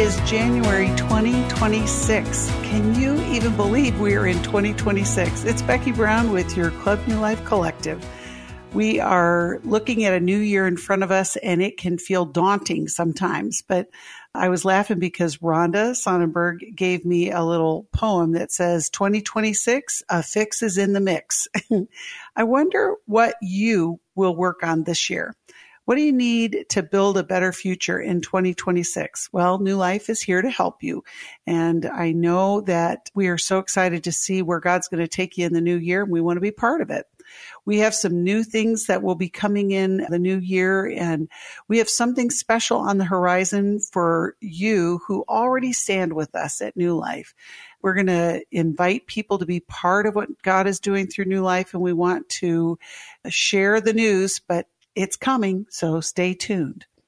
is January 2026. Can you even believe we are in 2026? It's Becky Brown with your Club New Life Collective. We are looking at a new year in front of us, and it can feel daunting sometimes. But I was laughing because Rhonda Sonnenberg gave me a little poem that says, 2026, a fix is in the mix. I wonder what you will work on this year. What do you need to build a better future in 2026? Well, New Life is here to help you. And I know that we are so excited to see where God's going to take you in the new year, and we want to be part of it. We have some new things that will be coming in the new year, and we have something special on the horizon for you who already stand with us at New Life. We're going to invite people to be part of what God is doing through New Life, and we want to share the news, but it's coming, so stay tuned.